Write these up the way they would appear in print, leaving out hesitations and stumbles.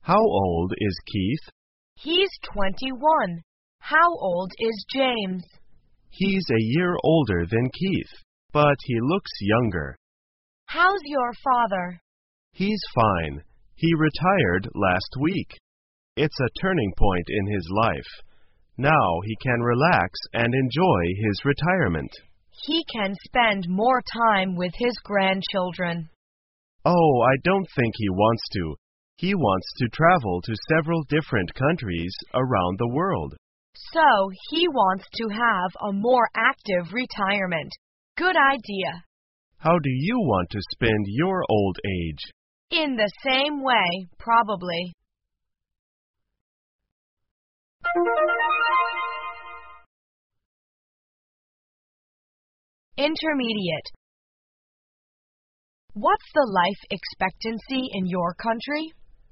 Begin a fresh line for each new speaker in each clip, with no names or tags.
How old is Keith?
He's 21. How old is James?
He's a year older than Keith, but he looks younger.
How's your father?
He's fine. He retired last week. It's a turning point in his life. Now he can relax and enjoy his retirement.
He can spend more time with his grandchildren.
Oh, I don't think he wants to. He wants to travel to several different countries around the world.
So he wants to have a more active retirement. Good idea.
How do you want to spend your old age?
In the same way, probably. Intermediate. What's the life expectancy in your country?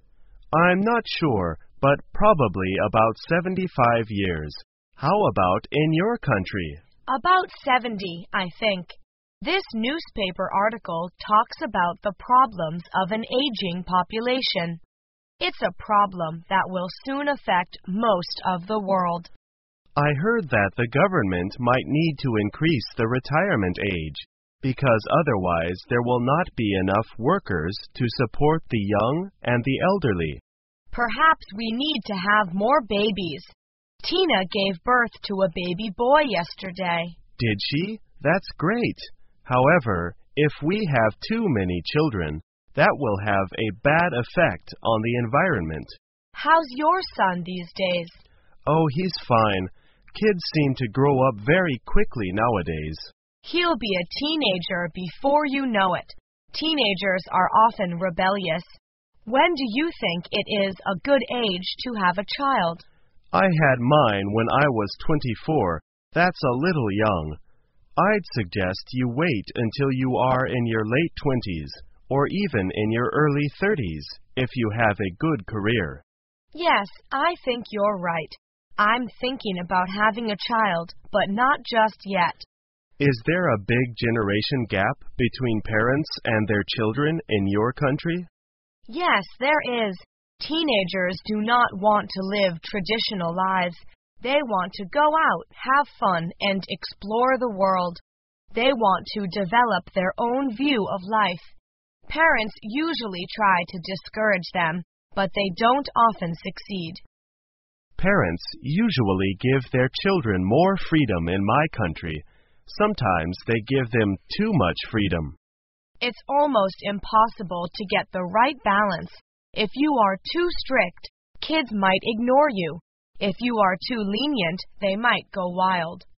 I'm not sure, but probably about 75 years. How about in your country?
About 70, I think. This newspaper article talks about the problems of an aging population. It's a problem that will soon affect most of the world.
I heard that the government might need to increase the retirement age, because otherwise there will not be enough workers to support the young and the elderly.
Perhaps we need to have more babies. Tina gave birth to a baby boy yesterday.
Did she? That's great. However, if we have too many children, that will have a bad effect on the environment.
How's your son these days?
Oh, he's fine. Kids seem to grow up very quickly nowadays.
He'll be a teenager before you know it. Teenagers are often rebellious. When do you think it is a good age to have a child?
I had mine when I was 24. That's a little young. I'd suggest you wait until you are in your late 20s, or even in your early 30s, if you have a good career.
Yes, I think you're right. I'm thinking about having a child, but not just yet.
Is there a big generation gap between parents and their children in your country?
Yes, there is. Teenagers do not want to live traditional lives. They want to go out, have fun, and explore the world. They want to develop their own view of life. Parents usually try to discourage them, but they don't often succeed.
Parents usually give their children more freedom in my country. Sometimes they give them too much freedom.
It's almost impossible to get the right balance. If you are too strict, kids might ignore you. If you are too lenient, they might go wild.